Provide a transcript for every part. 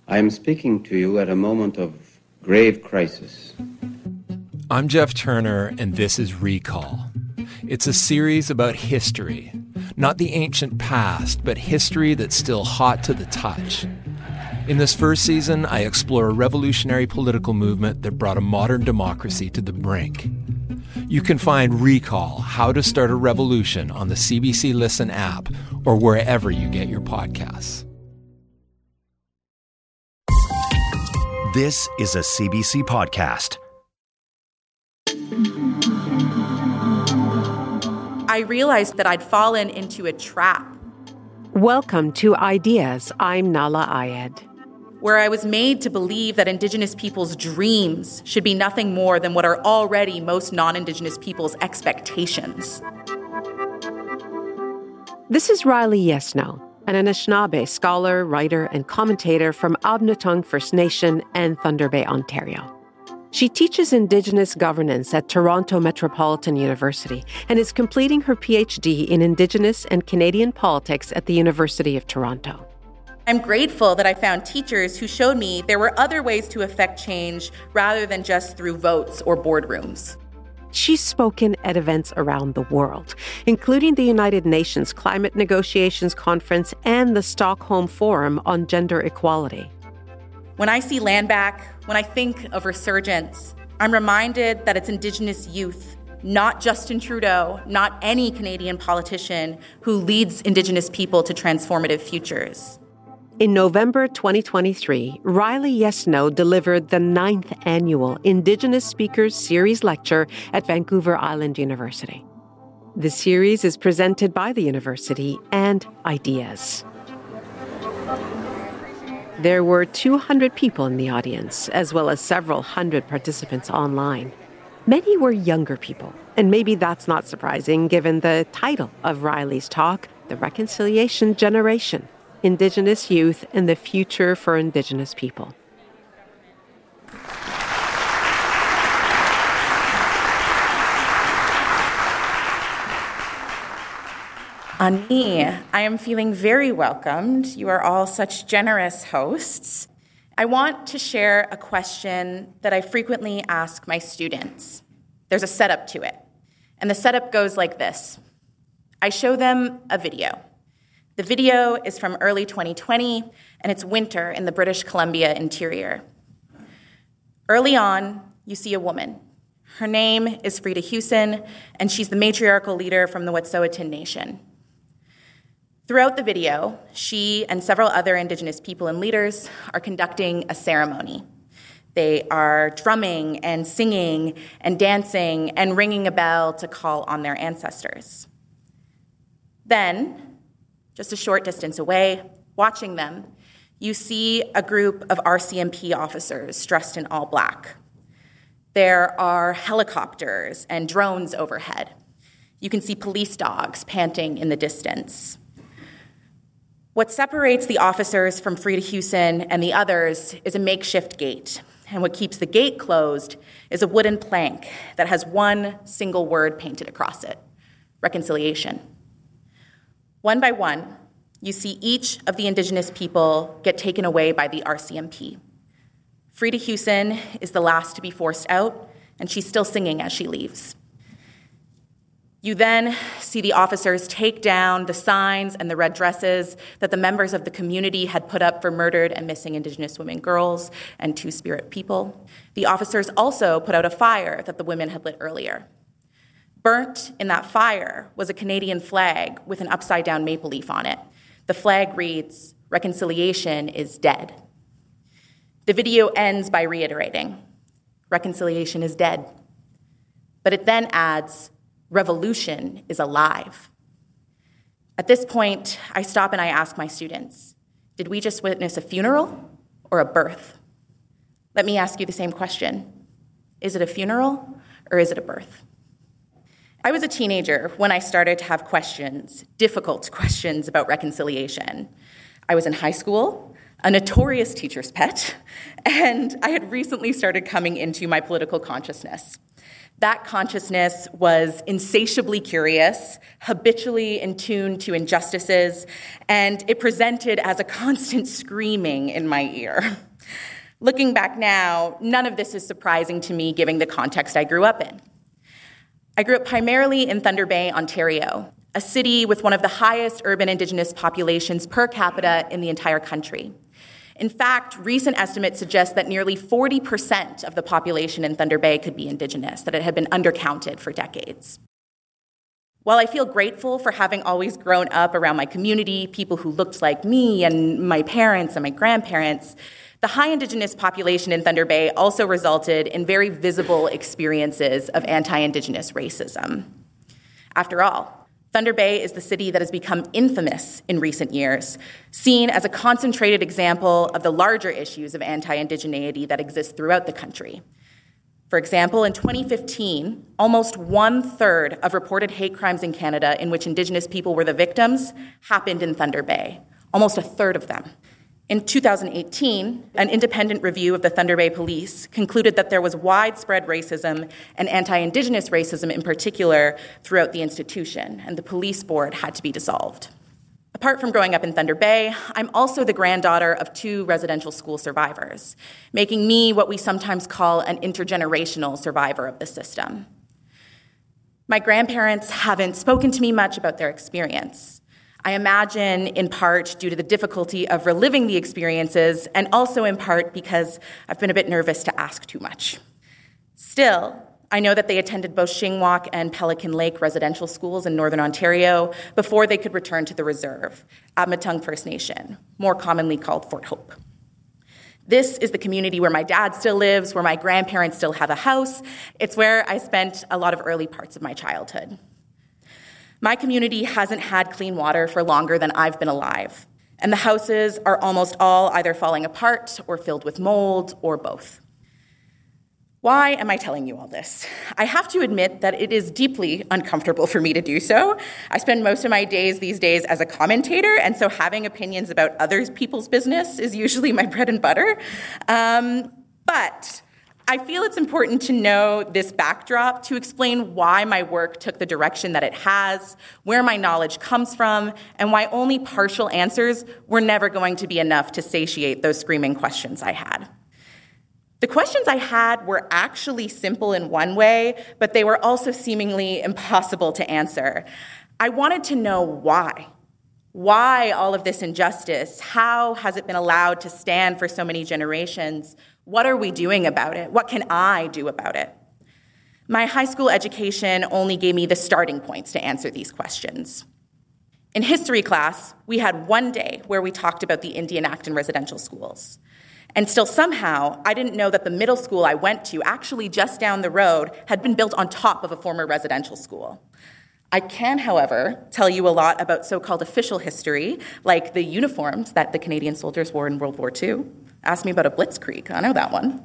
I am speaking to you at a moment of grave crisis. I'm Jeff Turner, and this is Recall. It's a series about history. Not the ancient past, but history that's still hot to the touch. In this first season, I explore a revolutionary political movement that brought a modern democracy to the brink. You can find Recall, How to Start a Revolution on the CBC Listen app or wherever you get your podcasts. This is a CBC podcast. I realized that I'd fallen into a trap. Welcome to Ideas. I'm Nahlah Ayed. Where I was made to believe that Indigenous people's dreams should be nothing more than what are already most non-Indigenous people's expectations. This is Riley Yesno, an Anishinaabe scholar, writer, and commentator from Abnottung First Nation and Thunder Bay, Ontario. She teaches Indigenous governance at Toronto Metropolitan University and is completing her PhD in Indigenous and Canadian politics at the University of Toronto. I'm grateful that I found teachers who showed me there were other ways to affect change rather than just through votes or boardrooms. She's spoken at events around the world, including the United Nations Climate Negotiations Conference and the Stockholm Forum on Gender Equality. When I see land back, when I think of resurgence, I'm reminded that it's Indigenous youth, not Justin Trudeau, not any Canadian politician, who leads Indigenous people to transformative futures. In November 2023, Riley Yesno delivered the 9th annual Indigenous Speakers Series lecture at Vancouver Island University. The series is presented by the university and Ideas. There were 200 people in the audience, as well as several hundred participants online. Many were younger people, and maybe that's not surprising given the title of Riley's talk, The Reconciliation Generation: Indigenous Youth and the Future for Indigenous People. Ani, I am feeling very welcomed. You are all such generous hosts. I want to share a question that I frequently ask my students. There's a setup to it. And the setup goes like this. I show them a video. The video is from early 2020, and it's winter in the British Columbia interior. Early on, you see a woman. Her name is Frida Huson, and she's the matriarchal leader from the Wet'suwet'en Nation. Throughout the video, she and several other Indigenous people and leaders are conducting a ceremony. They are drumming and singing and dancing and ringing a bell to call on their ancestors. Then, just a short distance away, watching them, you see a group of RCMP officers dressed in all black. There are helicopters and drones overhead. You can see police dogs panting in the distance. What separates the officers from Frida Huson and the others is a makeshift gate. And what keeps the gate closed is a wooden plank that has one single word painted across it: reconciliation. One by one, you see each of the Indigenous people get taken away by the RCMP. Frida Huson is the last to be forced out, and she's still singing as she leaves. You then see the officers take down the signs and the red dresses that the members of the community had put up for murdered and missing Indigenous women, girls, and Two-Spirit people. The officers also put out a fire that the women had lit earlier. Burnt in that fire was a Canadian flag with an upside-down maple leaf on it. The flag reads, "Reconciliation is dead." The video ends by reiterating, "Reconciliation is dead." But it then adds, "Revolution is alive." At this point, I stop and I ask my students, did we just witness a funeral or a birth? Let me ask you the same question. Is it a funeral or is it a birth? I was a teenager when I started to have questions, difficult questions about reconciliation. I was in high school, a notorious teacher's pet, and I had recently started coming into my political consciousness. That consciousness was insatiably curious, habitually in tune to injustices, and it presented as a constant screaming in my ear. Looking back now, none of this is surprising to me given the context I grew up in. I grew up primarily in Thunder Bay, Ontario, a city with one of the highest urban Indigenous populations per capita in the entire country. In fact, recent estimates suggest that nearly 40% of the population in Thunder Bay could be Indigenous, that it had been undercounted for decades. While I feel grateful for having always grown up around my community, people who looked like me and my parents and my grandparents, the high Indigenous population in Thunder Bay also resulted in very visible experiences of anti-Indigenous racism. After all, Thunder Bay is the city that has become infamous in recent years, seen as a concentrated example of the larger issues of anti-Indigeneity that exist throughout the country. For example, in 2015, almost 1/3 of reported hate crimes in Canada in which Indigenous people were the victims happened in Thunder Bay, almost 1/3 of them. In 2018, an independent review of the Thunder Bay Police concluded that there was widespread racism and anti-Indigenous racism in particular throughout the institution, and the police board had to be dissolved. Apart from growing up in Thunder Bay, I'm also the granddaughter of 2 residential school survivors, making me what we sometimes call an intergenerational survivor of the system. My grandparents haven't spoken to me much about their experience. I imagine in part due to the difficulty of reliving the experiences, and also in part because I've been a bit nervous to ask too much. Still, I know that they attended both Shingwalk and Pelican Lake residential schools in Northern Ontario before they could return to the Reserve, Admatung First Nation, more commonly called Fort Hope. This is the community where my dad still lives, where my grandparents still have a house. It's where I spent a lot of early parts of my childhood. My community hasn't had clean water for longer than I've been alive, and the houses are almost all either falling apart or filled with mold or both. Why am I telling you all this? I have to admit that it is deeply uncomfortable for me to do so. I spend most of my days these days as a commentator, and so having opinions about other people's business is usually my bread and butter. But I feel it's important to know this backdrop to explain why my work took the direction that it has, where my knowledge comes from, and why only partial answers were never going to be enough to satiate those screaming questions I had. The questions I had were actually simple in one way, but they were also seemingly impossible to answer. I wanted to know why. Why all of this injustice? How has it been allowed to stand for so many generations? What are we doing about it? What can I do about it? My high school education only gave me the starting points to answer these questions. In history class, we had one day where we talked about the Indian Act in residential schools. And still somehow, I didn't know that the middle school I went to, actually just down the road, had been built on top of a former residential school. I can, however, tell you a lot about so-called official history, like the uniforms that the Canadian soldiers wore in World War II. Ask me about a blitzkrieg. I know that one.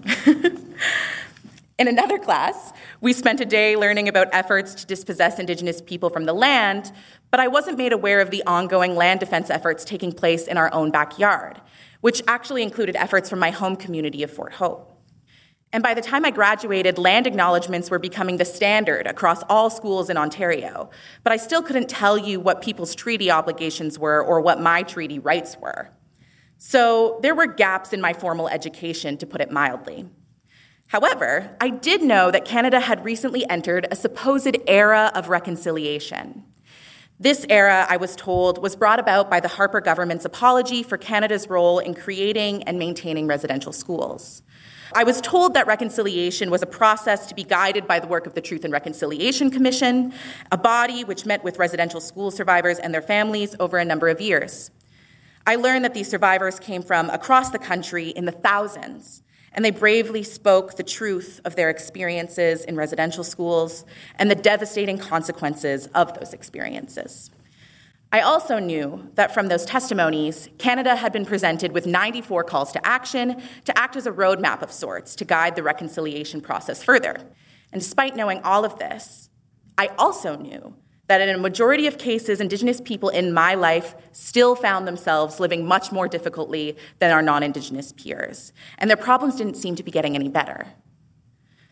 In another class, we spent a day learning about efforts to dispossess Indigenous people from the land, but I wasn't made aware of the ongoing land defense efforts taking place in our own backyard, which actually included efforts from my home community of Fort Hope. And by the time I graduated, land acknowledgements were becoming the standard across all schools in Ontario, but I still couldn't tell you what people's treaty obligations were or what my treaty rights were. So there were gaps in my formal education, to put it mildly. However, I did know that Canada had recently entered a supposed era of reconciliation. This era, I was told, was brought about by the Harper government's apology for Canada's role in creating and maintaining residential schools. I was told that reconciliation was a process to be guided by the work of the Truth and Reconciliation Commission, a body which met with residential school survivors and their families over a number of years. I learned that these survivors came from across the country in the thousands, and they bravely spoke the truth of their experiences in residential schools and the devastating consequences of those experiences. I also knew that from those testimonies, Canada had been presented with 94 calls to action to act as a roadmap of sorts to guide the reconciliation process further. And despite knowing all of this, I also knew that in a majority of cases, Indigenous people in my life still found themselves living much more difficultly than our non-Indigenous peers, and their problems didn't seem to be getting any better.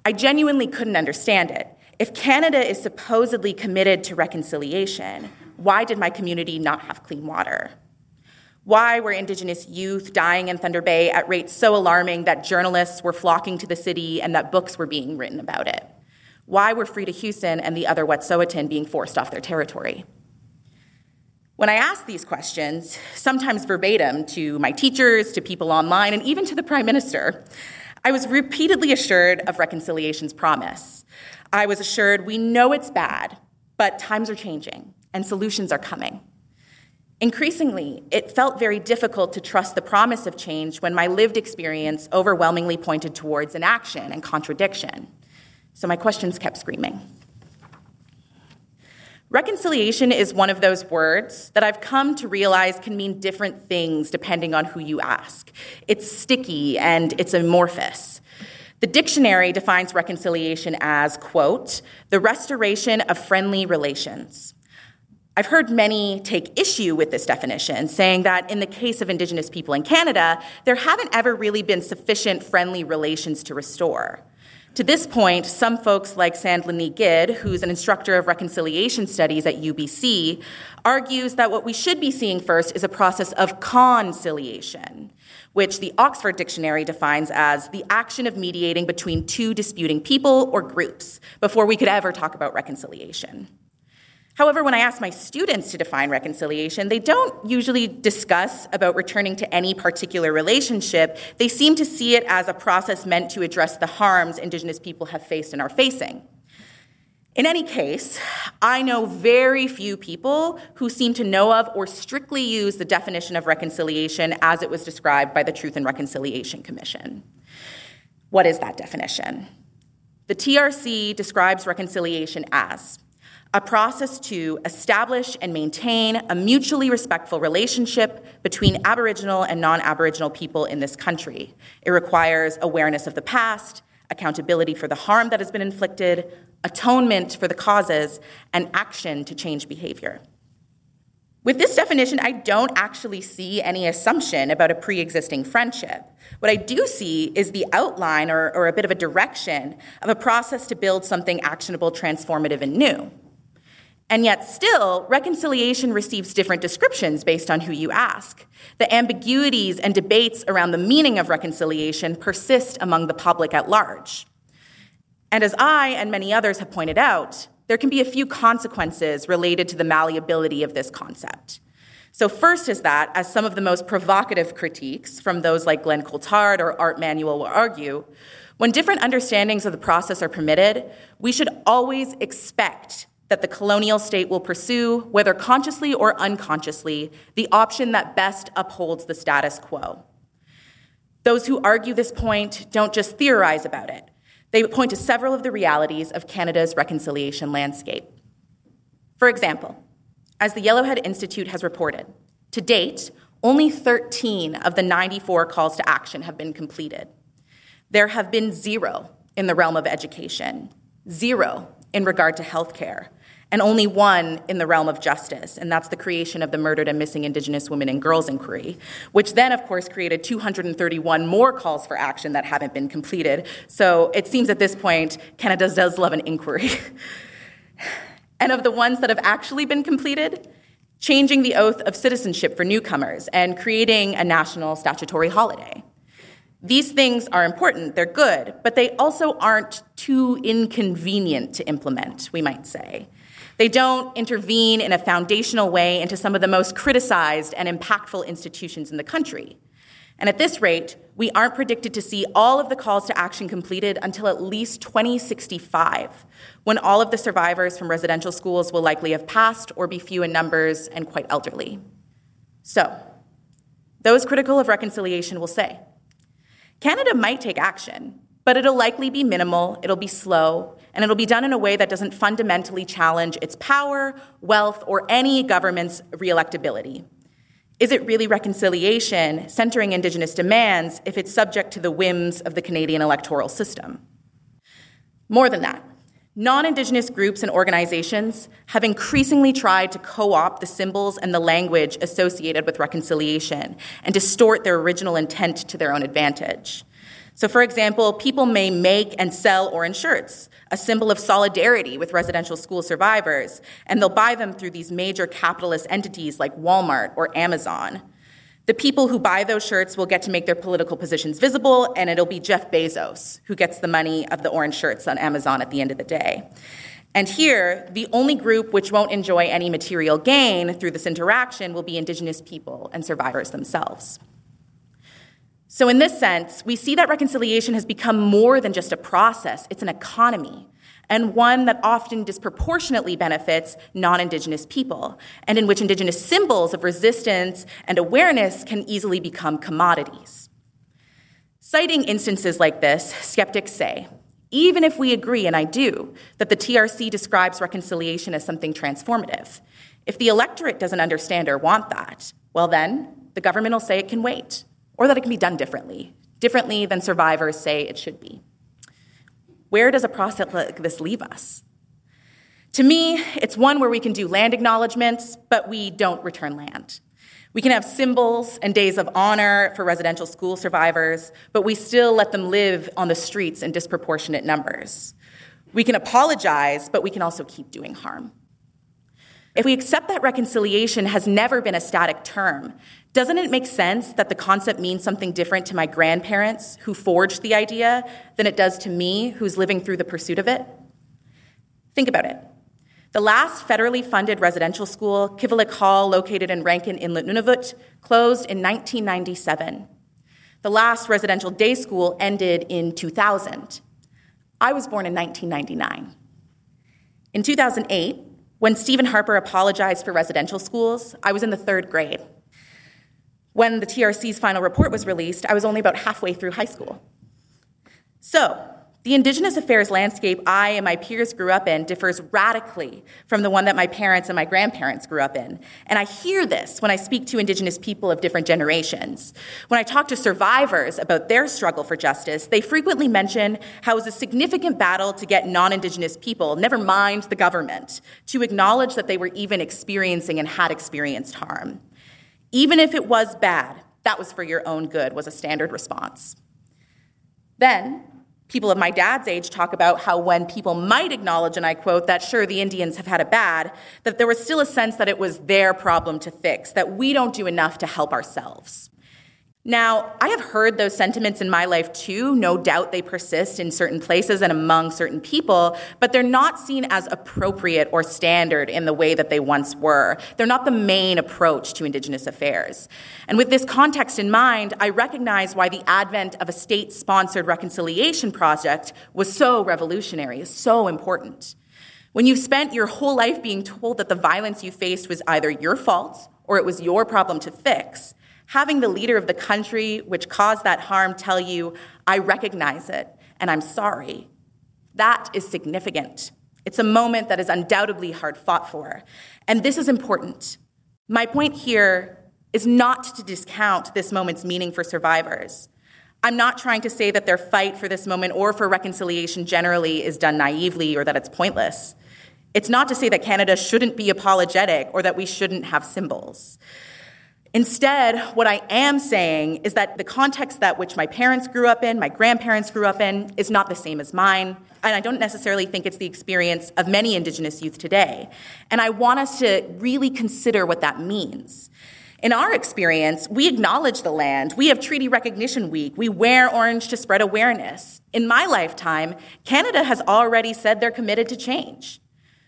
I genuinely couldn't understand it. If Canada is supposedly committed to reconciliation, why did my community not have clean water? Why were Indigenous youth dying in Thunder Bay at rates so alarming that journalists were flocking to the city and that books were being written about it? Why were Frida Huson and the other Wet'suwet'en being forced off their territory? When I asked these questions, sometimes verbatim to my teachers, to people online, and even to the Prime Minister, I was repeatedly assured of reconciliation's promise. I was assured we know it's bad, but times are changing and solutions are coming. Increasingly, it felt very difficult to trust the promise of change when my lived experience overwhelmingly pointed towards inaction and contradiction. So my questions kept screaming. Reconciliation is one of those words that I've come to realize can mean different things depending on who you ask. It's sticky and it's amorphous. The dictionary defines reconciliation as, quote, the restoration of friendly relations. I've heard many take issue with this definition, saying that in the case of Indigenous people in Canada, there haven't ever really been sufficient friendly relations to restore. To this point, some folks like Sandlini Gid, who's an instructor of reconciliation studies at UBC, argues that what we should be seeing first is a process of conciliation, which the Oxford Dictionary defines as the action of mediating between two disputing people or groups before we could ever talk about reconciliation. However, when I ask my students to define reconciliation, they don't usually discuss about returning to any particular relationship. They seem to see it as a process meant to address the harms Indigenous people have faced and are facing. In any case, I know very few people who seem to know of or strictly use the definition of reconciliation as it was described by the Truth and Reconciliation Commission. What is that definition? The TRC describes reconciliation as a process to establish and maintain a mutually respectful relationship between Aboriginal and non-Aboriginal people in this country. It requires awareness of the past, accountability for the harm that has been inflicted, atonement for the causes, and action to change behavior. With this definition, I don't actually see any assumption about a pre-existing friendship. What I do see is the outline or a bit of a direction of a process to build something actionable, transformative, and new. And yet still, reconciliation receives different descriptions based on who you ask. The ambiguities and debates around the meaning of reconciliation persist among the public at large. And as I and many others have pointed out, there can be a few consequences related to the malleability of this concept. So first is that, as some of the most provocative critiques from those like Glenn Coulthard or Art Manuel will argue, when different understandings of the process are permitted, we should always expect that the colonial state will pursue, whether consciously or unconsciously, the option that best upholds the status quo. Those who argue this point don't just theorize about it. They point to several of the realities of Canada's reconciliation landscape. For example, as the Yellowhead Institute has reported, to date, only 13 of the 94 calls to action have been completed. There have been 0 in the realm of education, 0 in regard to healthcare, and only 1 in the realm of justice, and that's the creation of the Murdered and Missing Indigenous Women and Girls Inquiry, which then, of course, created 231 more calls for action that haven't been completed. So it seems at this point, Canada does love an inquiry. And of the ones that have actually been completed, changing the oath of citizenship for newcomers and creating a national statutory holiday. These things are important, they're good, but they also aren't too inconvenient to implement, we might say. They don't intervene in a foundational way into some of the most criticized and impactful institutions in the country. And at this rate, we aren't predicted to see all of the calls to action completed until at least 2065, when all of the survivors from residential schools will likely have passed or be few in numbers and quite elderly. So, those critical of reconciliation will say, Canada might take action, but it'll likely be minimal, it'll be slow, and it'll be done in a way that doesn't fundamentally challenge its power, wealth, or any government's re-electability. Is it really reconciliation centering Indigenous demands if it's subject to the whims of the Canadian electoral system? More than that, non-Indigenous groups and organizations have increasingly tried to co-opt the symbols and the language associated with reconciliation and distort their original intent to their own advantage. So, for example, people may make and sell orange shirts, a symbol of solidarity with residential school survivors, and they'll buy them through these major capitalist entities like Walmart or Amazon. The people who buy those shirts will get to make their political positions visible, and it'll be Jeff Bezos who gets the money of the orange shirts on Amazon at the end of the day. And here, the only group which won't enjoy any material gain through this interaction will be Indigenous people and survivors themselves. So in this sense, we see that reconciliation has become more than just a process. It's an economy, and one that often disproportionately benefits non-Indigenous people, and in which Indigenous symbols of resistance and awareness can easily become commodities. Citing instances like this, skeptics say, even if we agree, and I do, that the TRC describes reconciliation as something transformative, if the electorate doesn't understand or want that, well then, the government will say it can wait, or that it can be done differently than survivors say it should be. Where does a process like this leave us? To me, it's one where we can do land acknowledgements, but we don't return land. We can have symbols and days of honor for residential school survivors, but we still let them live on the streets in disproportionate numbers. We can apologize, but we can also keep doing harm. If we accept that reconciliation has never been a static term, doesn't it make sense that the concept means something different to my grandparents who forged the idea than it does to me who's living through the pursuit of it? Think about it. The last federally funded residential school, Kivalliq Hall, located in Rankin Inlet, Nunavut, closed in 1997. The last residential day school ended in 2000. I was born in 1999. In 2008, when Stephen Harper apologized for residential schools, I was in the 3rd grade. When the TRC's final report was released, I was only about halfway through high school. So, the Indigenous affairs landscape I and my peers grew up in differs radically from the one that my parents and my grandparents grew up in. And I hear this when I speak to Indigenous people of different generations. When I talk to survivors about their struggle for justice, they frequently mention how it was a significant battle to get non-Indigenous people, never mind the government, to acknowledge that they were even experiencing and had experienced harm. Even if it was bad, that was for your own good, was a standard response. Then, people of my dad's age talk about how when people might acknowledge, and I quote, that sure, the Indians have had it bad, that there was still a sense that it was their problem to fix, that we don't do enough to help ourselves. Now, I have heard those sentiments in my life too. No doubt they persist in certain places and among certain people, but they're not seen as appropriate or standard in the way that they once were. They're not the main approach to Indigenous affairs. And with this context in mind, I recognize why the advent of a state-sponsored reconciliation project was so revolutionary, is so important. When you've spent your whole life being told that the violence you faced was either your fault or it was your problem to fix, having the leader of the country which caused that harm tell you, I recognize it and I'm sorry, that is significant. It's a moment that is undoubtedly hard fought for. And this is important. My point here is not to discount this moment's meaning for survivors. I'm not trying to say that their fight for this moment or for reconciliation generally is done naively or that it's pointless. It's not to say that Canada shouldn't be apologetic or that we shouldn't have symbols. Instead, what I am saying is that the context that which my parents grew up in, my grandparents grew up in, is not the same as mine, and I don't necessarily think it's the experience of many Indigenous youth today. And I want us to really consider what that means. In our experience, we acknowledge the land. We have Treaty Recognition Week. We wear orange to spread awareness. In my lifetime, Canada has already said they're committed to change.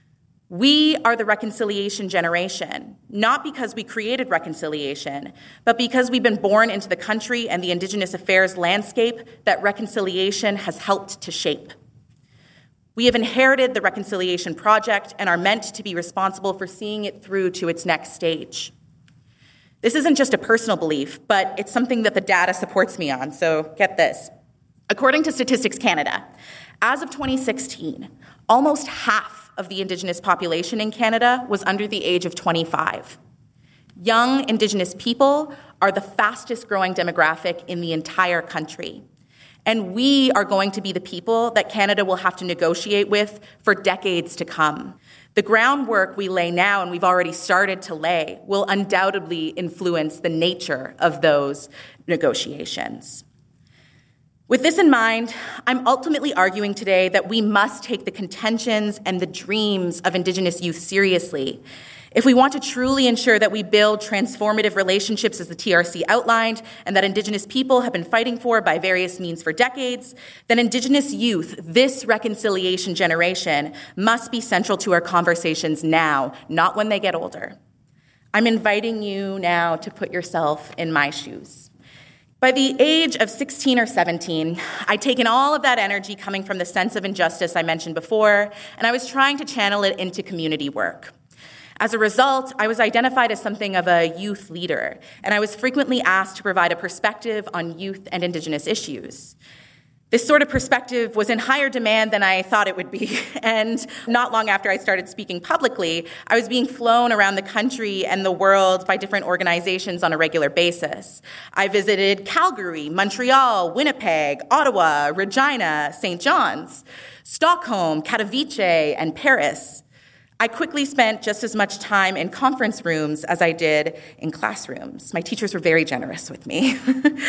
We are the reconciliation generation, not because we created reconciliation, but because we've been born into the country and the Indigenous affairs landscape that reconciliation has helped to shape. We have inherited the reconciliation project and are meant to be responsible for seeing it through to its next stage. This isn't just a personal belief, but it's something that the data supports me on, so get this. According to Statistics Canada, as of 2016, almost half of the Indigenous population in Canada was under the age of 25. Young Indigenous people are the fastest growing demographic in the entire country. And we are going to be the people that Canada will have to negotiate with for decades to come. The groundwork we lay now, and we've already started to lay, will undoubtedly influence the nature of those negotiations. With this in mind, I'm ultimately arguing today that we must take the contentions and the dreams of Indigenous youth seriously. If we want to truly ensure that we build transformative relationships as the TRC outlined and that Indigenous people have been fighting for by various means for decades, then Indigenous youth, this reconciliation generation, must be central to our conversations now, not when they get older. I'm inviting you now to put yourself in my shoes. By the age of 16 or 17, I'd taken all of that energy coming from the sense of injustice I mentioned before, and I was trying to channel it into community work. As a result, I was identified as something of a youth leader, and I was frequently asked to provide a perspective on youth and Indigenous issues. This sort of perspective was in higher demand than I thought it would be, and not long after I started speaking publicly, I was being flown around the country and the world by different organizations on a regular basis. I visited Calgary, Montreal, Winnipeg, Ottawa, Regina, St. John's, Stockholm, Katowice, and Paris. I quickly spent just as much time in conference rooms as I did in classrooms. My teachers were very generous with me.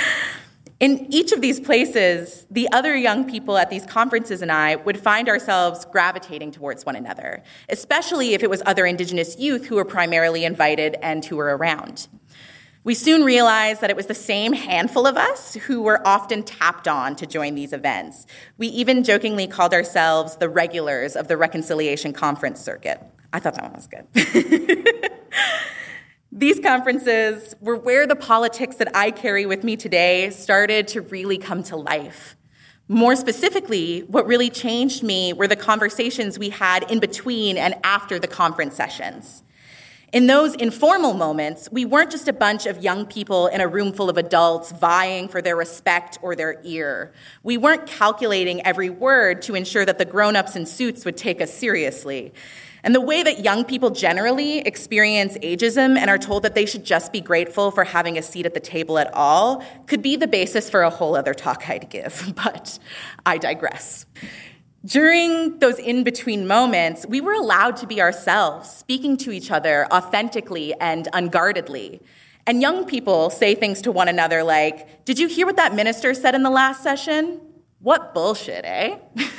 In each of these places, the other young people at these conferences and I would find ourselves gravitating towards one another, especially if it was other Indigenous youth who were primarily invited and who were around. We soon realized that it was the same handful of us who were often tapped on to join these events. We even jokingly called ourselves the regulars of the Reconciliation Conference circuit. I thought that one was good. These conferences were where the politics that I carry with me today started to really come to life. More specifically, what really changed me were the conversations we had in between and after the conference sessions. In those informal moments, we weren't just a bunch of young people in a room full of adults vying for their respect or their ear. We weren't calculating every word to ensure that the grown-ups in suits would take us seriously. And the way that young people generally experience ageism and are told that they should just be grateful for having a seat at the table at all could be the basis for a whole other talk I'd give, but I digress. During those in-between moments, we were allowed to be ourselves, speaking to each other authentically and unguardedly. And young people say things to one another like, "Did you hear what that minister said in the last session? What bullshit, eh?"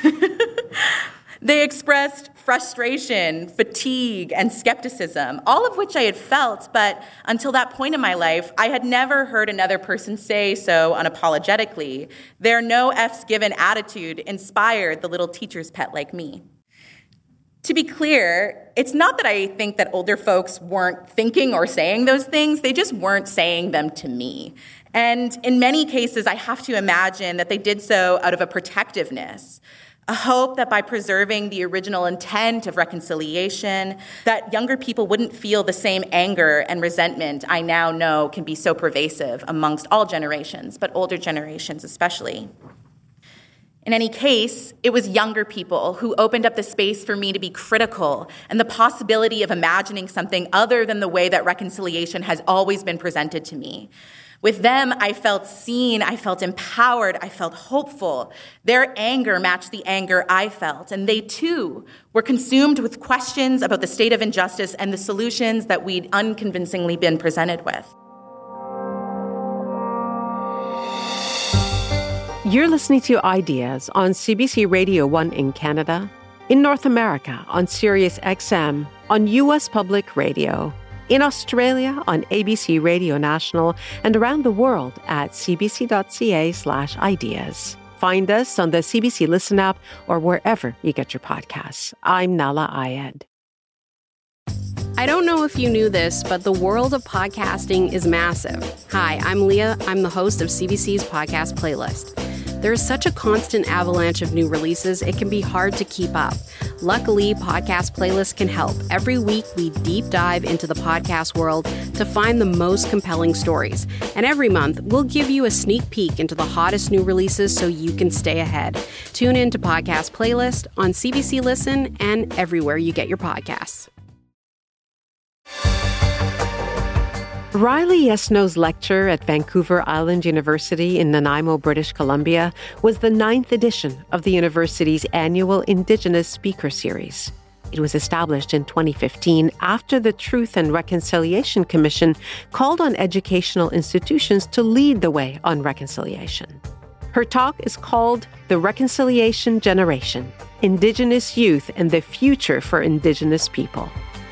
They expressed frustration, fatigue, and skepticism, all of which I had felt, but until that point in my life, I had never heard another person say so unapologetically. Their no F's given attitude inspired the little teacher's pet like me. To be clear, it's not that I think that older folks weren't thinking or saying those things, they just weren't saying them to me. And in many cases, I have to imagine that they did so out of a protectiveness. A hope that by preserving the original intent of reconciliation, that younger people wouldn't feel the same anger and resentment I now know can be so pervasive amongst all generations, but older generations especially. In any case, it was younger people who opened up the space for me to be critical and the possibility of imagining something other than the way that reconciliation has always been presented to me. With them, I felt seen, I felt empowered, I felt hopeful. Their anger matched the anger I felt, and they too were consumed with questions about the state of injustice and the solutions that we'd unconvincingly been presented with. You're listening to Ideas on CBC Radio 1 in Canada, in North America on Sirius XM, on US Public Radio, in Australia on ABC Radio National, and around the world at cbc.ca/ideas. Find us on the CBC Listen app or wherever you get your podcasts. I'm Nala Ayed. I don't know if you knew this, but the world of podcasting is massive. Hi, I'm Leah. I'm the host of CBC's Podcast Playlist. There's such a constant avalanche of new releases, it can be hard to keep up. Luckily, Podcast Playlist can help. Every week, we deep dive into the podcast world to find the most compelling stories. And every month, we'll give you a sneak peek into the hottest new releases so you can stay ahead. Tune in to Podcast Playlist on CBC Listen and everywhere you get your podcasts. Riley Yesno's lecture at Vancouver Island University in Nanaimo, British Columbia, was the 9th edition of the university's annual Indigenous Speaker Series. It was established in 2015 after the Truth and Reconciliation Commission called on educational institutions to lead the way on reconciliation. Her talk is called The Reconciliation Generation: Indigenous Youth and the Future for Indigenous People.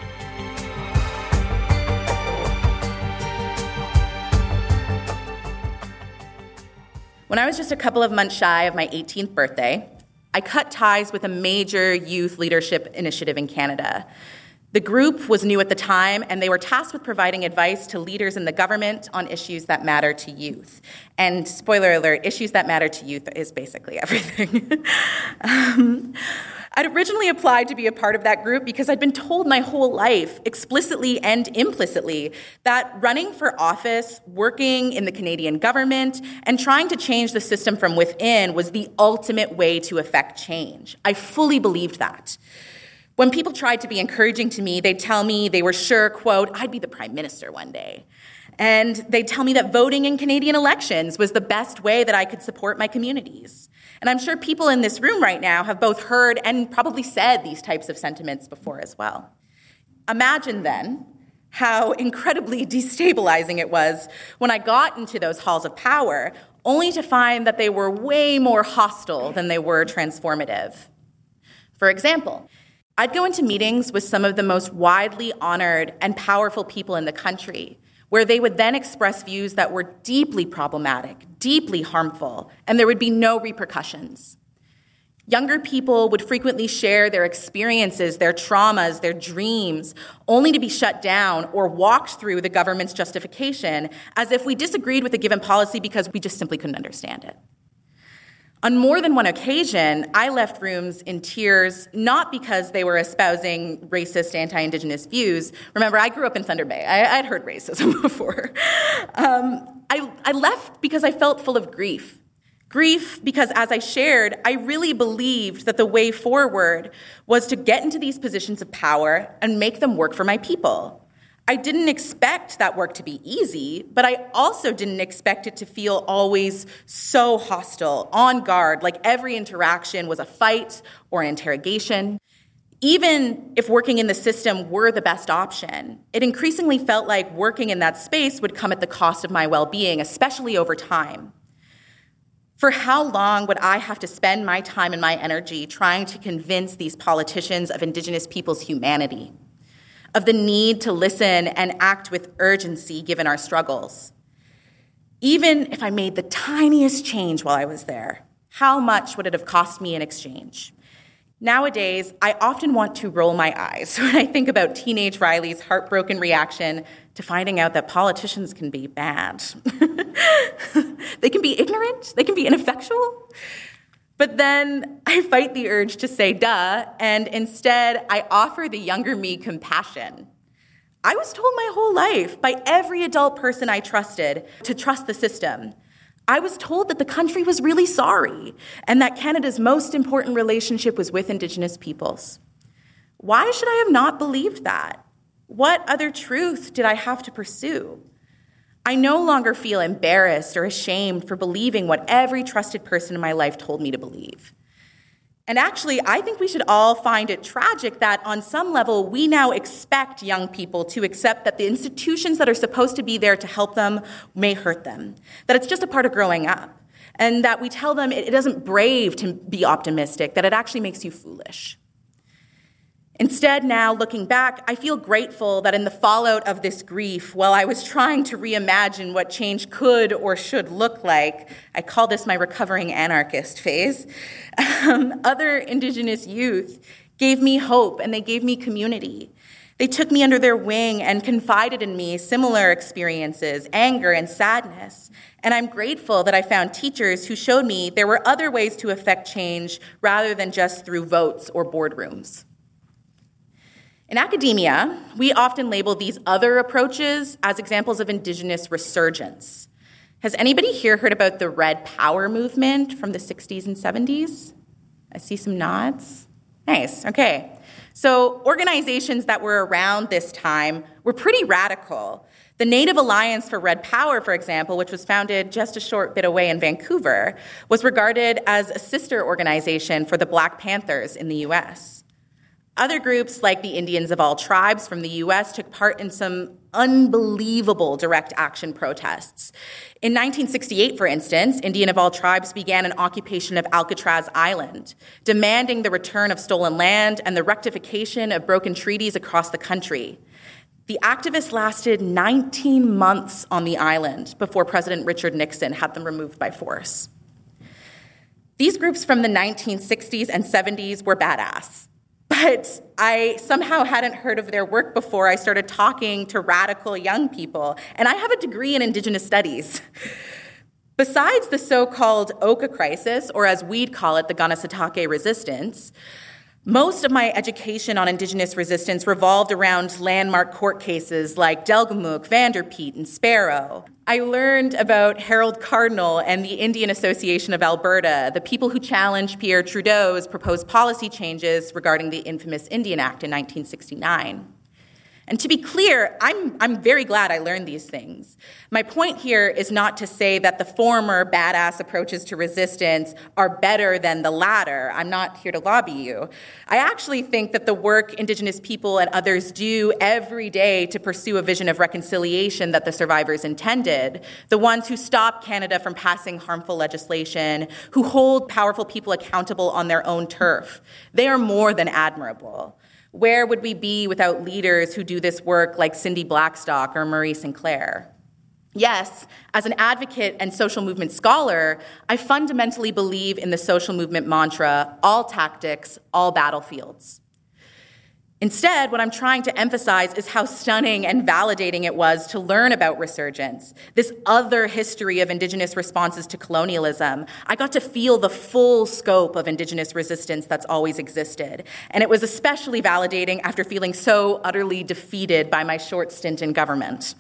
When I was just a couple of months shy of my 18th birthday, I cut ties with a major youth leadership initiative in Canada. The group was new at the time, and they were tasked with providing advice to leaders in the government on issues that matter to youth. And spoiler alert, issues that matter to youth is basically everything. I'd originally applied to be a part of that group because I'd been told my whole life, explicitly and implicitly, that running for office, working in the Canadian government, and trying to change the system from within was the ultimate way to effect change. I fully believed that. When people tried to be encouraging to me, they'd tell me they were sure, quote, I'd be the prime minister one day. And they'd tell me that voting in Canadian elections was the best way that I could support my communities. And I'm sure people in this room right now have both heard and probably said these types of sentiments before as well. Imagine then how incredibly destabilizing it was when I got into those halls of power, only to find that they were way more hostile than they were transformative. For example, I'd go into meetings with some of the most widely honored and powerful people in the country, where they would then express views that were deeply problematic, deeply harmful, and there would be no repercussions. Younger people would frequently share their experiences, their traumas, their dreams, only to be shut down or walked through the government's justification as if we disagreed with a given policy because we just simply couldn't understand it. On more than one occasion, I left rooms in tears, not because they were espousing racist, anti-Indigenous views. Remember, I grew up in Thunder Bay. I'd heard racism before. I left because I felt full of grief. Grief because, as I shared, I really believed that the way forward was to get into these positions of power and make them work for my people. I didn't expect that work to be easy, but I also didn't expect it to feel always so hostile, on guard, like every interaction was a fight or an interrogation. Even if working in the system were the best option, it increasingly felt like working in that space would come at the cost of my well-being, especially over time. For how long would I have to spend my time and my energy trying to convince these politicians of Indigenous people's humanity, of the need to listen and act with urgency given our struggles? Even if I made the tiniest change while I was there, how much would it have cost me in exchange? Nowadays, I often want to roll my eyes when I think about teenage Riley's heartbroken reaction to finding out that politicians can be bad. They can be ignorant, they can be ineffectual. But then I fight the urge to say duh, and instead I offer the younger me compassion. I was told my whole life by every adult person I trusted to trust the system. I was told that the country was really sorry and that Canada's most important relationship was with Indigenous peoples. Why should I have not believed that? What other truth did I have to pursue? I no longer feel embarrassed or ashamed for believing what every trusted person in my life told me to believe. And actually, I think we should all find it tragic that on some level, we now expect young people to accept that the institutions that are supposed to be there to help them may hurt them, that it's just a part of growing up, and that we tell them it isn't brave to be optimistic, that it actually makes you foolish. Instead, now, looking back, I feel grateful that in the fallout of this grief, while I was trying to reimagine what change could or should look like, I call this my recovering anarchist phase, other Indigenous youth gave me hope and they gave me community. They took me under their wing and confided in me similar experiences, anger and sadness. And I'm grateful that I found teachers who showed me there were other ways to affect change rather than just through votes or boardrooms. In academia, we often label these other approaches as examples of Indigenous resurgence. Has anybody here heard about the Red Power movement from the 60s and 70s? I see some nods. Nice, okay. So organizations that were around this time were pretty radical. The Native Alliance for Red Power, for example, which was founded just a short bit away in Vancouver, was regarded as a sister organization for the Black Panthers in the US. Other groups, like the Indians of all tribes from the U.S., took part in some unbelievable direct action protests. In 1968, for instance, Indian of all tribes began an occupation of Alcatraz Island, demanding the return of stolen land and the rectification of broken treaties across the country. The activists lasted 19 months on the island before President Richard Nixon had them removed by force. These groups from the 1960s and 70s were badass. But I somehow hadn't heard of their work before I started talking to radical young people, and I have a degree in Indigenous studies. Besides the so-called Oka crisis, or as we'd call it, the Kanesatake resistance, most of my education on Indigenous resistance revolved around landmark court cases like Delgamuukw, Vanderpeet, and Sparrow. I learned about Harold Cardinal and the Indian Association of Alberta, the people who challenged Pierre Trudeau's proposed policy changes regarding the infamous Indian Act in 1969. And to be clear, I'm very glad I learned these things. My point here is not to say that the former badass approaches to resistance are better than the latter. I'm not here to lobby you. I actually think that the work Indigenous people and others do every day to pursue a vision of reconciliation that the survivors intended, the ones who stop Canada from passing harmful legislation, who hold powerful people accountable on their own turf, they are more than admirable. Where would we be without leaders who do this work like Cindy Blackstock or Marie Sinclair? Yes, as an advocate and social movement scholar, I fundamentally believe in the social movement mantra, all tactics, all battlefields. Instead, what I'm trying to emphasize is how stunning and validating it was to learn about resurgence, this other history of Indigenous responses to colonialism. I got to feel the full scope of Indigenous resistance that's always existed. And it was especially validating after feeling so utterly defeated by my short stint in government.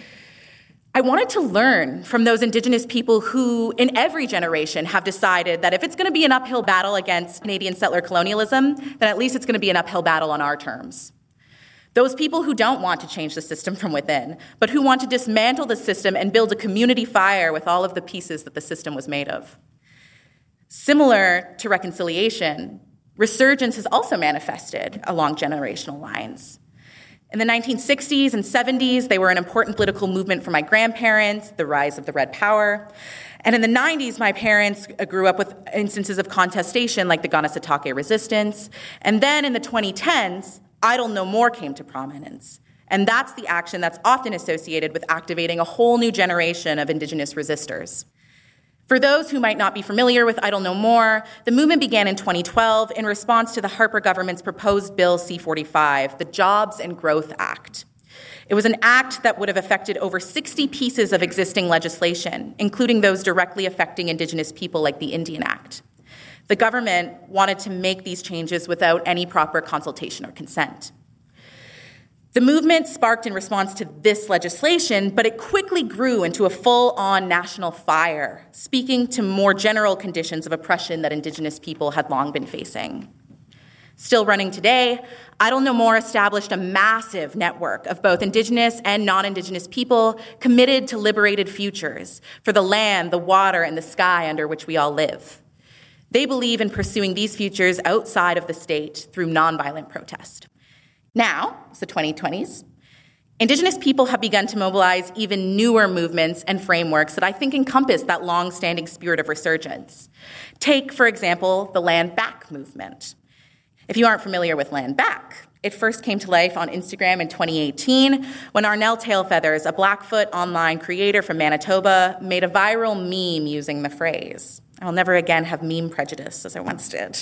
I wanted to learn from those Indigenous people who, in every generation, have decided that if it's going to be an uphill battle against Canadian settler colonialism, then at least it's going to be an uphill battle on our terms. Those people who don't want to change the system from within, but who want to dismantle the system and build a community fire with all of the pieces that the system was made of. Similar to reconciliation, resurgence has also manifested along generational lines. In the 1960s and 70s, they were an important political movement for my grandparents, the rise of the Red Power. And in the 90s, my parents grew up with instances of contestation like the Kanesatake resistance. And then in the 2010s, Idle No More came to prominence. And that's the action that's often associated with activating a whole new generation of Indigenous resistors. For those who might not be familiar with Idle No More, the movement began in 2012 in response to the Harper government's proposed Bill C-45, the Jobs and Growth Act. It was an act that would have affected over 60 pieces of existing legislation, including those directly affecting Indigenous people like the Indian Act. The government wanted to make these changes without any proper consultation or consent. The movement sparked in response to this legislation, but it quickly grew into a full-on national fire, speaking to more general conditions of oppression that Indigenous people had long been facing. Still running today, Idle No More established a massive network of both Indigenous and non-Indigenous people committed to liberated futures for the land, the water, and the sky under which we all live. They believe in pursuing these futures outside of the state through nonviolent protest. Now, it's the 2020s, Indigenous people have begun to mobilize even newer movements and frameworks that I think encompass that long-standing spirit of resurgence. Take, for example, the Land Back movement. If you aren't familiar with Land Back, it first came to life on Instagram in 2018 when Arnell Tailfeathers, a Blackfoot online creator from Manitoba, made a viral meme using the phrase. I'll never again have meme prejudice as I once did.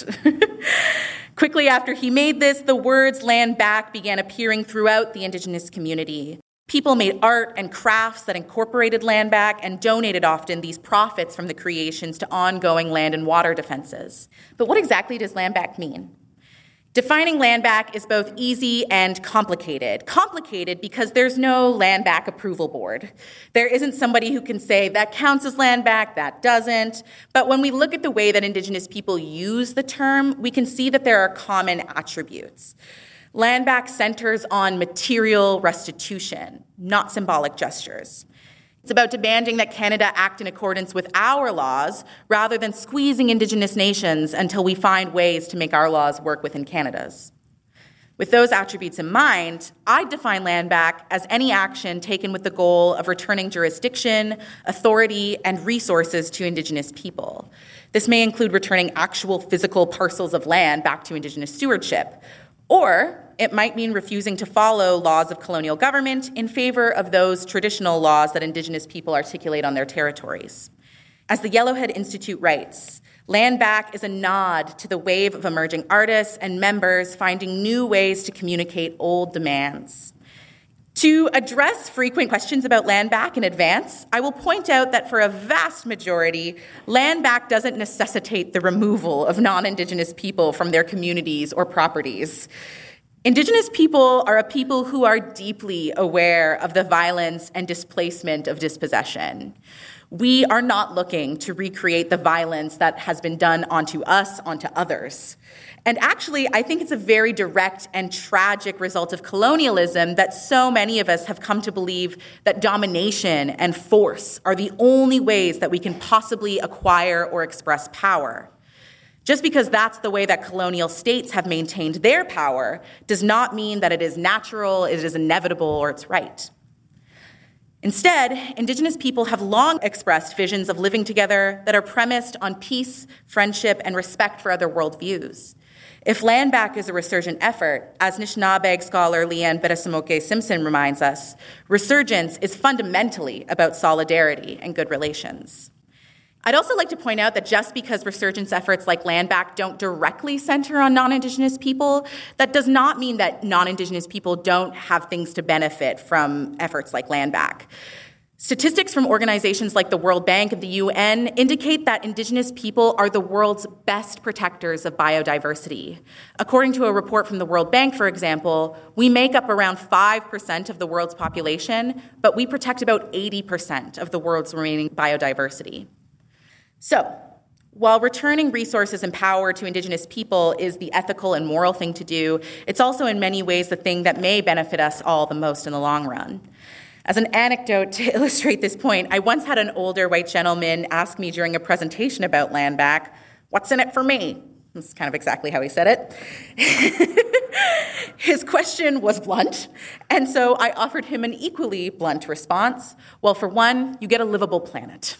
Quickly after he made this, the words Land Back began appearing throughout the Indigenous community. People made art and crafts that incorporated land back and donated often these profits from the creations to ongoing land and water defenses. But what exactly does land back mean? Defining land back is both easy and complicated. Complicated because there's no land back approval board. There isn't somebody who can say that counts as land back, that doesn't. But when we look at the way that Indigenous people use the term, we can see that there are common attributes. Land back centers on material restitution, not symbolic gestures. It's about demanding that Canada act in accordance with our laws rather than squeezing Indigenous nations until we find ways to make our laws work within Canada's. With those attributes in mind, I define land back as any action taken with the goal of returning jurisdiction, authority, and resources to Indigenous people. This may include returning actual physical parcels of land back to Indigenous stewardship, or it might mean refusing to follow laws of colonial government in favor of those traditional laws that Indigenous people articulate on their territories. As the Yellowhead Institute writes, land back is a nod to the wave of emerging artists and members finding new ways to communicate old demands. To address frequent questions about land back in advance, I will point out that for a vast majority, land back doesn't necessitate the removal of non-Indigenous people from their communities or properties. Indigenous people are a people who are deeply aware of the violence and displacement of dispossession. We are not looking to recreate the violence that has been done onto us, onto others. And actually, I think it's a very direct and tragic result of colonialism that so many of us have come to believe that domination and force are the only ways that we can possibly acquire or express power. Just because that's the way that colonial states have maintained their power does not mean that it is natural, it is inevitable, or it's right. Instead, Indigenous people have long expressed visions of living together that are premised on peace, friendship, and respect for other worldviews. If land back is a resurgent effort, as Anishinaabe scholar Leanne Beresamoke-Simpson reminds us, resurgence is fundamentally about solidarity and good relations. I'd also like to point out that just because resurgence efforts like land back don't directly center on non-Indigenous people, that does not mean that non-Indigenous people don't have things to benefit from efforts like land back. Statistics from organizations like the World Bank and the UN indicate that Indigenous people are the world's best protectors of biodiversity. According to a report from the World Bank, for example, we make up around 5% of the world's population, but we protect about 80% of the world's remaining biodiversity. So, while returning resources and power to Indigenous people is the ethical and moral thing to do, it's also in many ways the thing that may benefit us all the most in the long run. As an anecdote to illustrate this point, I once had an older white gentleman ask me during a presentation about land back, "What's in it for me?" That's kind of exactly how he said it. His question was blunt, and so I offered him an equally blunt response. Well, for one, you get a livable planet.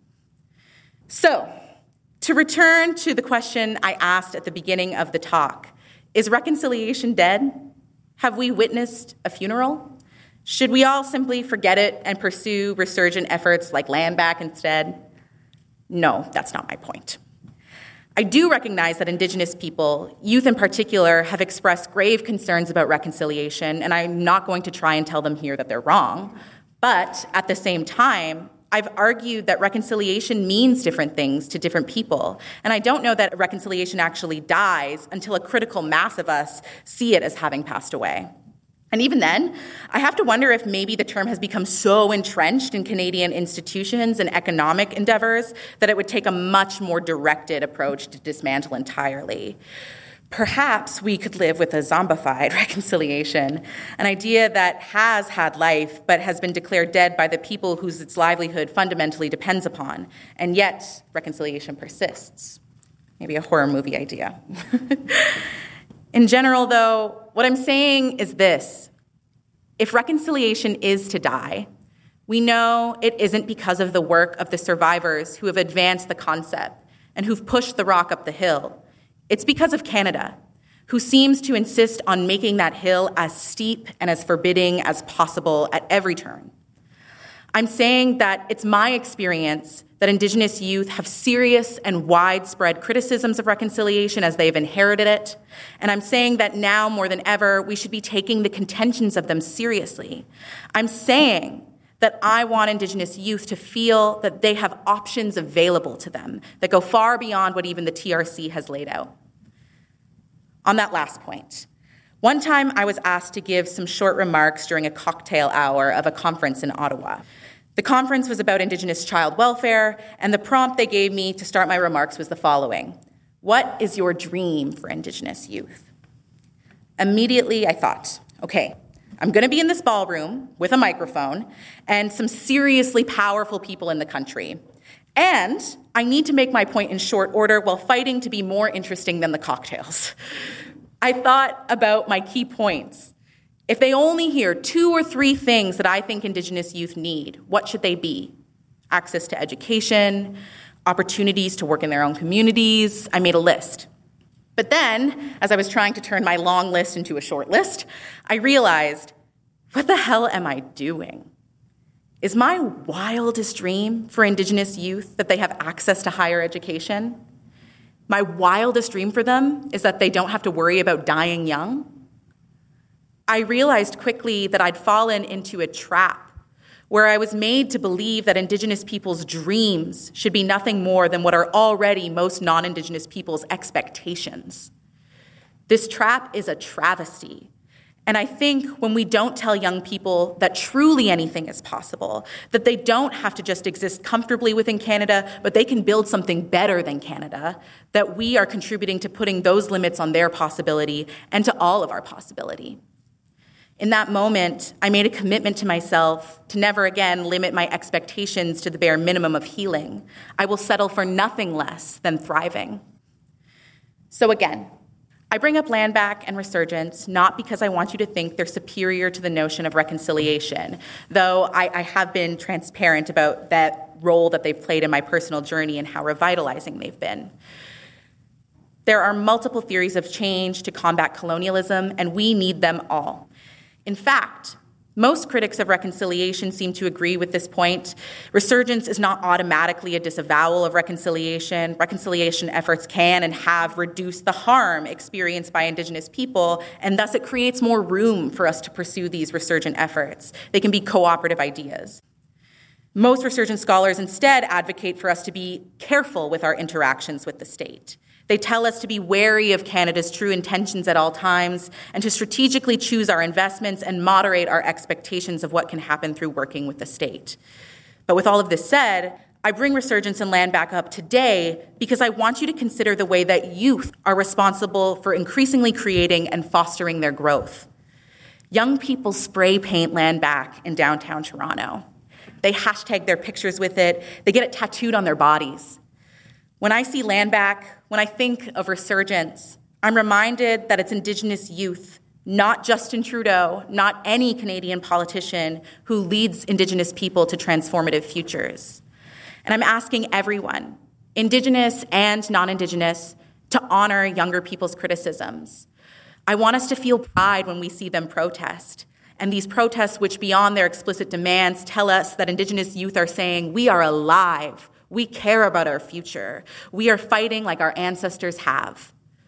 So, to return to the question I asked at the beginning of the talk, is reconciliation dead? Have we witnessed a funeral? Should we all simply forget it and pursue resurgent efforts like land back instead? No, that's not my point. I do recognize that Indigenous people, youth in particular, have expressed grave concerns about reconciliation, and I'm not going to try and tell them here that they're wrong. But at the same time, I've argued that reconciliation means different things to different people, and I don't know that reconciliation actually dies until a critical mass of us see it as having passed away. And even then, I have to wonder if maybe the term has become so entrenched in Canadian institutions and economic endeavors that it would take a much more directed approach to dismantle entirely. Perhaps we could live with a zombified reconciliation, an idea that has had life but has been declared dead by the people whose its livelihood fundamentally depends upon, and yet reconciliation persists. Maybe a horror movie idea. In general, though, what I'm saying is this. If reconciliation is to die, we know it isn't because of the work of the survivors who have advanced the concept and who've pushed the rock up the hill. It's because of Canada, who seems to insist on making that hill as steep and as forbidding as possible at every turn. I'm saying that it's my experience that Indigenous youth have serious and widespread criticisms of reconciliation as they've inherited it, and I'm saying that now more than ever, we should be taking the contentions of them seriously. I'm saying that I want Indigenous youth to feel that they have options available to them that go far beyond what even the TRC has laid out. On that last point, one time I was asked to give some short remarks during a cocktail hour of a conference in Ottawa. The conference was about Indigenous child welfare, and the prompt they gave me to start my remarks was the following: what is your dream for Indigenous youth? Immediately I thought, okay, I'm going to be in this ballroom with a microphone and some seriously powerful people in the country. And I need to make my point in short order while fighting to be more interesting than the cocktails. I thought about my key points. If they only hear 2 or 3 things that I think Indigenous youth need, what should they be? Access to education, opportunities to work in their own communities. I made a list. But then, as I was trying to turn my long list into a short list, I realized, what the hell am I doing? Is my wildest dream for Indigenous youth that they have access to higher education? My wildest dream for them is that they don't have to worry about dying young? I realized quickly that I'd fallen into a trap where I was made to believe that Indigenous people's dreams should be nothing more than what are already most non-Indigenous people's expectations. This trap is a travesty. And I think when we don't tell young people that truly anything is possible, that they don't have to just exist comfortably within Canada, but they can build something better than Canada, that we are contributing to putting those limits on their possibility and to all of our possibility. In that moment, I made a commitment to myself to never again limit my expectations to the bare minimum of healing. I will settle for nothing less than thriving. So again, I bring up Land Back and Resurgence not because I want you to think they're superior to the notion of reconciliation, though I have been transparent about that role that they've played in my personal journey and how revitalizing they've been. There are multiple theories of change to combat colonialism, and we need them all. In fact, most critics of reconciliation seem to agree with this point. Resurgence is not automatically a disavowal of reconciliation. Reconciliation efforts can and have reduced the harm experienced by Indigenous people, and thus it creates more room for us to pursue these resurgent efforts. They can be cooperative ideas. Most resurgent scholars instead advocate for us to be careful with our interactions with the state. They tell us to be wary of Canada's true intentions at all times and to strategically choose our investments and moderate our expectations of what can happen through working with the state. But with all of this said, I bring Resurgence and Land Back up today because I want you to consider the way that youth are responsible for increasingly creating and fostering their growth. Young people spray paint Land Back in downtown Toronto. They hashtag their pictures with it. They get it tattooed on their bodies. When I see Land Back, when I think of Resurgence, I'm reminded that it's Indigenous youth, not Justin Trudeau, not any Canadian politician who leads Indigenous people to transformative futures. And I'm asking everyone, Indigenous and non-Indigenous, to honor younger people's criticisms. I want us to feel pride when we see them protest. And these protests, which beyond their explicit demands, tell us that Indigenous youth are saying, we are alive. We care about our future. We are fighting like our ancestors have.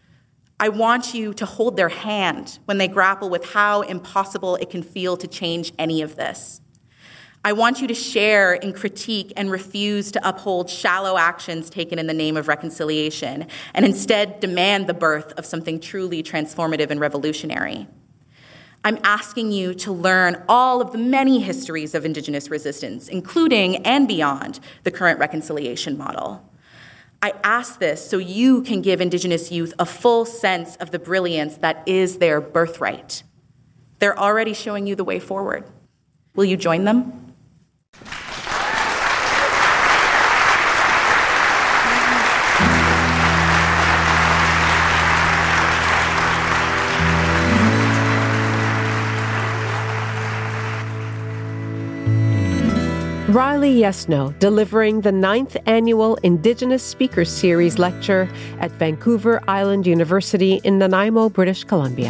I want you to hold their hand when they grapple with how impossible it can feel to change any of this. I want you to share in critique and refuse to uphold shallow actions taken in the name of reconciliation and instead demand the birth of something truly transformative and revolutionary. I'm asking you to learn all of the many histories of Indigenous resistance, including and beyond the current reconciliation model. I ask this so you can give Indigenous youth a full sense of the brilliance that is their birthright. They're already showing you the way forward. Will you join them? Riley Yesno, delivering the 9th Annual Indigenous Speakers Series lecture at Vancouver Island University in Nanaimo, British Columbia.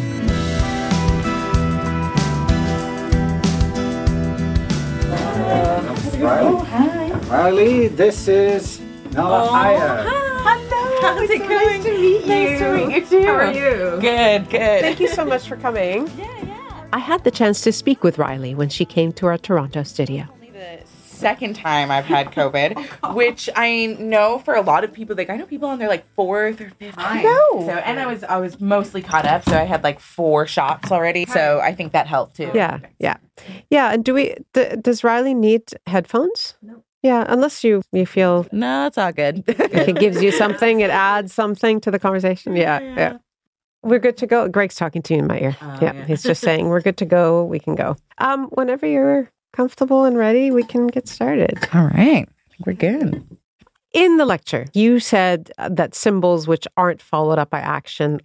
Riley. Hi. Riley, this is Nalahaya. Hello. How's it going? Nice to meet you. Nice to meet you too. How are you? Good. Thank you so much for coming. Yeah. I had the chance to speak with Riley when she came to our Toronto studio. Second time I've had COVID, which I know for a lot of people, like I know people on their like 4th or 5th time. No. So, and I was mostly caught up, so I had like 4 shots already. So I think that helped too. Yeah. And does Riley need headphones? No. Yeah, unless you feel No, it's all good. it gives you something, it adds something to the conversation. Yeah. We're good to go. Greg's talking to you in my ear. Yeah, he's just saying we're good to go. We can go. Whenever you're comfortable and ready, we can get started. All right. I think we're good. In the lecture, you said that symbols which aren't followed up by action are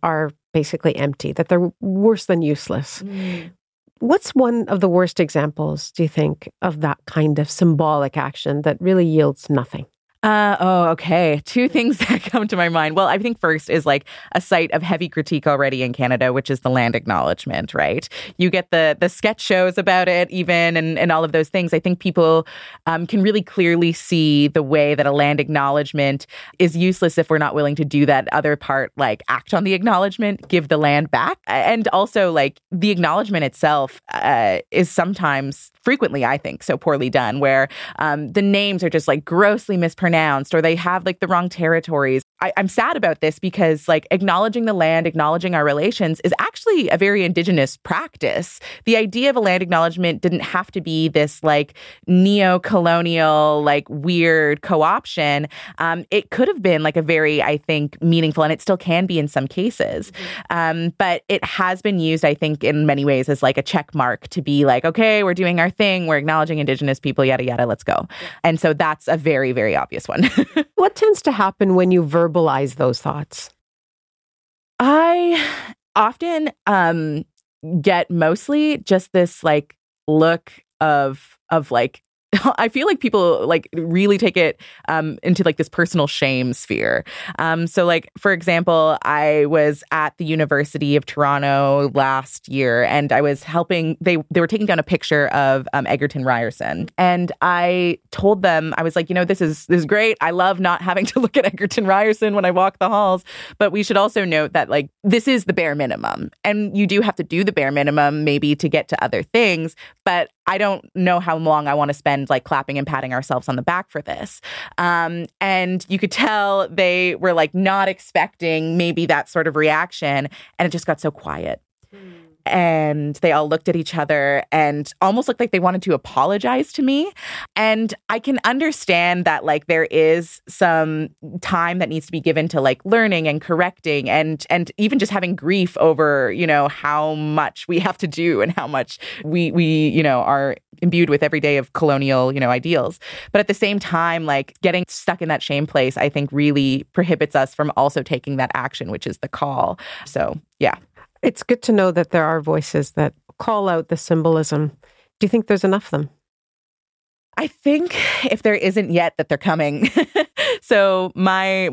basically empty, that they're worse than useless. What's one of the worst examples, do you think, of that kind of symbolic action that really yields nothing? Okay. Two things that come to my mind. Well, I think first is like a site of heavy critique already in Canada, which is the land acknowledgement, right? You get the sketch shows about it even and all of those things. I think people can really clearly see the way that a land acknowledgement is useless if we're not willing to do that other part, like act on the acknowledgement, give the land back. And also like the acknowledgement itself is sometimes, frequently, I think, so poorly done where the names are just like grossly mispronounced or they have like the wrong territories. I'm sad about this because like acknowledging the land, acknowledging our relations is actually a very Indigenous practice. The idea of a land acknowledgement didn't have to be this like neo-colonial, like weird co-option. It could have been like a very, I think, meaningful, and it still can be in some cases. But it has been used, I think, in many ways as like a check mark to be like, okay, we're doing our thing. We're acknowledging Indigenous people, yada, yada, let's go. And so that's a very, very obvious one. What tends to happen when you verbalize those thoughts? I often get mostly just this like look of like, I feel like people like really take it into like this personal shame sphere. So like, for example, I was at the University of Toronto last year and I was helping, they were taking down a picture of Egerton Ryerson. And I told them, I was like, this is great. I love not having to look at Egerton Ryerson when I walk the halls. But we should also note that like, this is the bare minimum. And you do have to do the bare minimum maybe to get to other things. But I don't know how long I want to spend like clapping and patting ourselves on the back for this. And you could tell they were like not expecting maybe that sort of reaction. And it just got so quiet. And they all looked at each other and almost looked like they wanted to apologize to me. And I can understand that like there is some time that needs to be given to like learning and correcting and even just having grief over, how much we have to do and how much we are imbued with every day of colonial, ideals. But at the same time, like getting stuck in that shame place, I think really prohibits us from also taking that action, which is the call. So, yeah. It's good to know that there are voices that call out the symbolism. Do you think there's enough of them? I think if there isn't yet, that they're coming. So the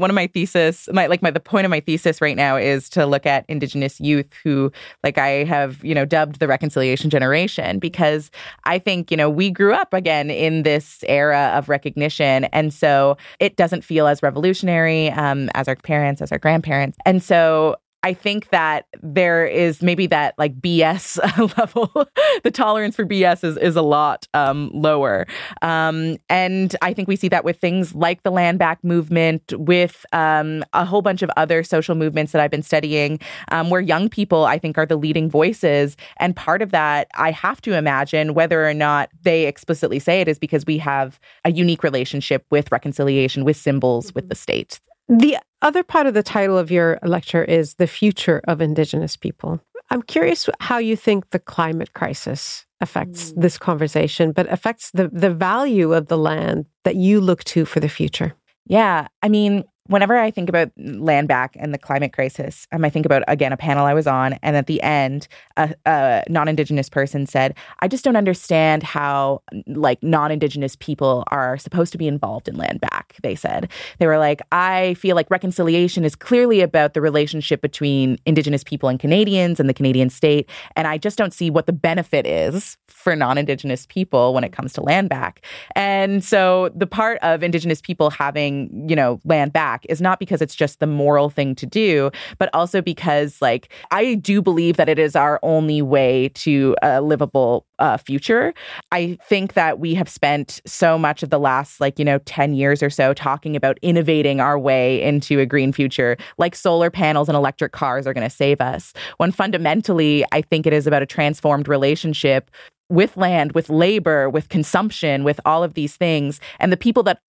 point of my thesis right now is to look at Indigenous youth who, like I have, dubbed the reconciliation generation, because I think, we grew up again in this era of recognition. And so it doesn't feel as revolutionary as our parents, as our grandparents. And so I think that there is maybe that like BS level, the tolerance for BS is a lot lower. And I think we see that with things like the Land Back movement, with a whole bunch of other social movements that I've been studying, where young people, I think, are the leading voices. And part of that, I have to imagine, whether or not they explicitly say it, is because we have a unique relationship with reconciliation, with symbols, with the state. The other part of the title of your lecture is The Future of Indigenous People. I'm curious how you think the climate crisis affects this conversation, but affects the value of the land that you look to for the future. Yeah, I mean, whenever I think about Land Back and the climate crisis, I think about, again, a panel I was on. And at the end, a non-Indigenous person said, I just don't understand how like non-Indigenous people are supposed to be involved in Land Back, they said. They were like, I feel like reconciliation is clearly about the relationship between Indigenous people and Canadians and the Canadian state. And I just don't see what the benefit is for non-Indigenous people when it comes to Land Back. And so the part of Indigenous people having, land back is not because it's just the moral thing to do, but also because like I do believe that it is our only way to a livable future. I think that we have spent so much of the last 10 years or so talking about innovating our way into a green future, like solar panels and electric cars are going to save us, when fundamentally I think it is about a transformed relationship with land, with labor, with consumption, with all of these things. And the people that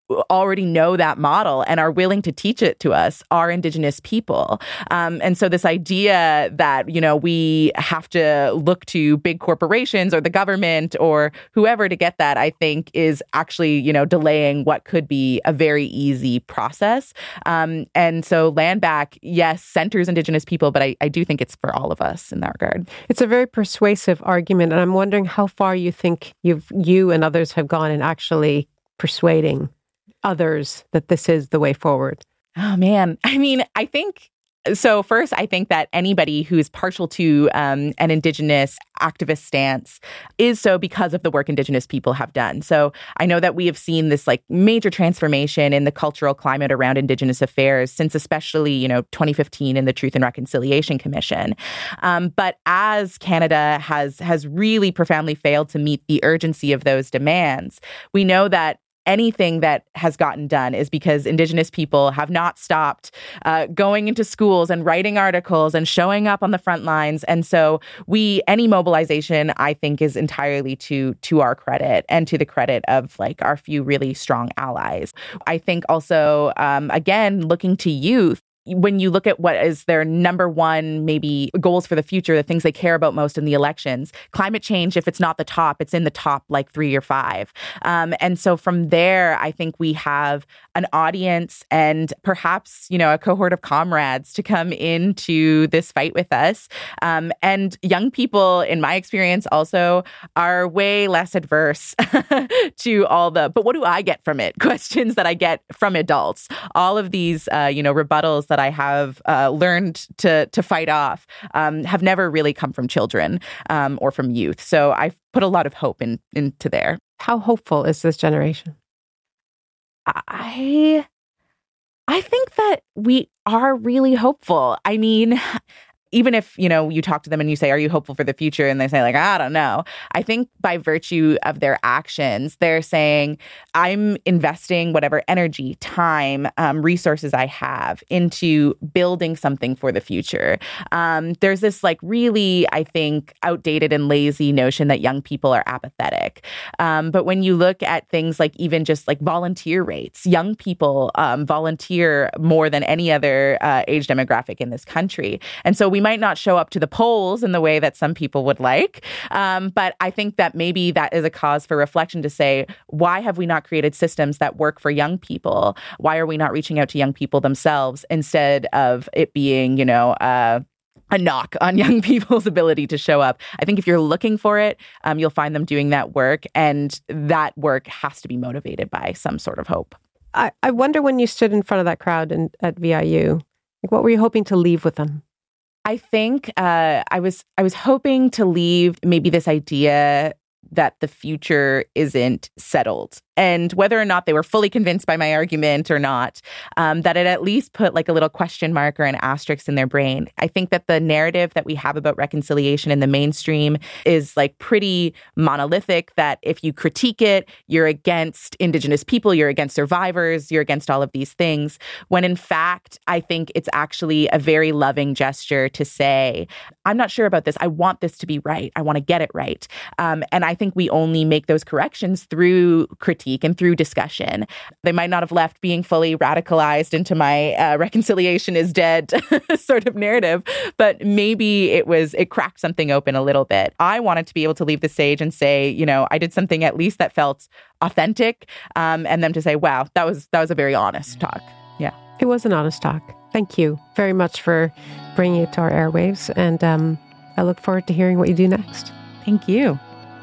already know that model and are willing to teach it to us are Indigenous people. And so this idea that, we have to look to big corporations or the government or whoever to get that, I think is actually, delaying what could be a very easy process. And so Land Back, yes, centers Indigenous people, but I do think it's for all of us in that regard. It's a very persuasive argument, and I'm wondering how far you think you and others have gone in actually persuading others that this is the way forward. Oh, man. I mean, I think... So first, I think that anybody who's partial to an Indigenous activist stance is so because of the work Indigenous people have done. So I know that we have seen this major transformation in the cultural climate around Indigenous affairs since especially, 2015 in the Truth and Reconciliation Commission. But as Canada has really profoundly failed to meet the urgency of those demands, we know that anything that has gotten done is because Indigenous people have not stopped going into schools and writing articles and showing up on the front lines. And so any mobilization, I think, is entirely to our credit and to the credit of our few really strong allies. I think also, again, looking to youth, when you look at what is their number one, maybe goals for the future, the things they care about most in the elections, climate change, if it's not the top, it's in the top 3 or 5. And so from there, I think we have an audience and perhaps, a cohort of comrades to come into this fight with us. And young people, in my experience, also are way less adverse to all but what do I get from it? Questions that I get from adults. All of these, rebuttals that I have learned to fight off have never really come from children or from youth. So I've put a lot of hope into there. How hopeful is this generation? I think that we are really hopeful. I mean, even if, you talk to them and you say, are you hopeful for the future? And they say I don't know. I think by virtue of their actions, they're saying, I'm investing whatever energy, time, resources I have into building something for the future. There's this really, I think, outdated and lazy notion that young people are apathetic. But when you look at things even just volunteer rates, young people volunteer more than any other age demographic in this country. And so we might not show up to the polls in the way that some people would like. But I think that maybe that is a cause for reflection to say, why have we not created systems that work for young people? Why are we not reaching out to young people themselves instead of it being, a knock on young people's ability to show up? I think if you're looking for it, you'll find them doing that work. And that work has to be motivated by some sort of hope. I wonder when you stood in front of that crowd at VIU, what were you hoping to leave with them? I think I was hoping to leave maybe this idea that the future isn't settled. And whether or not they were fully convinced by my argument or not, that it at least put a little question mark or an asterisk in their brain. I think that the narrative that we have about reconciliation in the mainstream is pretty monolithic, that if you critique it, you're against Indigenous people, you're against survivors, you're against all of these things. When in fact, I think it's actually a very loving gesture to say, I'm not sure about this. I want this to be right. I want to get it right. And I think we only make those corrections through critique and through discussion. They might not have left being fully radicalized into my reconciliation is dead sort of narrative, but maybe it cracked something open a little bit. I wanted to be able to leave the stage and say, I did something at least that felt authentic, and them to say, wow, that was a very honest talk. Yeah. It was an honest talk. Thank you very much for bringing it to our airwaves, and I look forward to hearing what you do next. Thank you.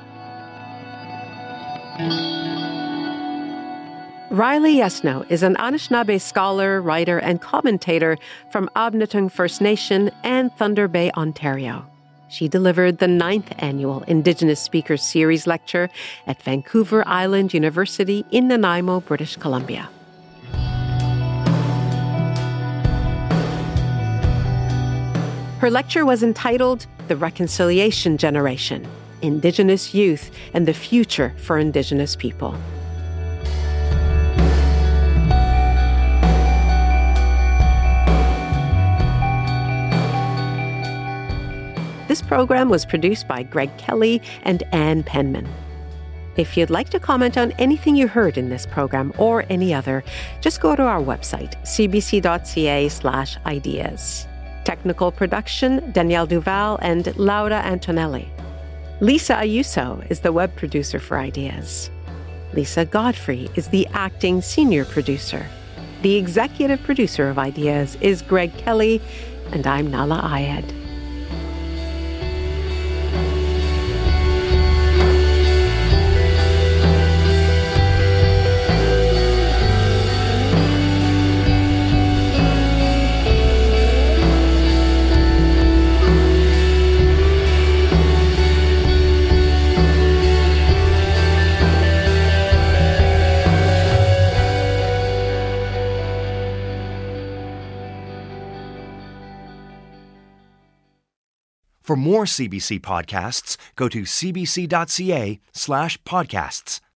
Riley Yesno is an Anishinaabe scholar, writer, and commentator from Abnetung First Nation and Thunder Bay, Ontario. She delivered the 9th annual Indigenous Speakers Series lecture at Vancouver Island University in Nanaimo, British Columbia. Her lecture was entitled The Reconciliation Generation: Indigenous Youth and the Future for Indigenous People. This program was produced by Greg Kelly and Ann Penman. If you'd like to comment on anything you heard in this program or any other, just go to our website, cbc.ca/ideas. Technical production, Danielle Duval and Laura Antonelli. Lisa Ayuso is the web producer for Ideas. Lisa Godfrey is the acting senior producer. The executive producer of Ideas is Greg Kelly, and I'm Nahlah Ayed. For more CBC podcasts, go to cbc.ca/podcasts.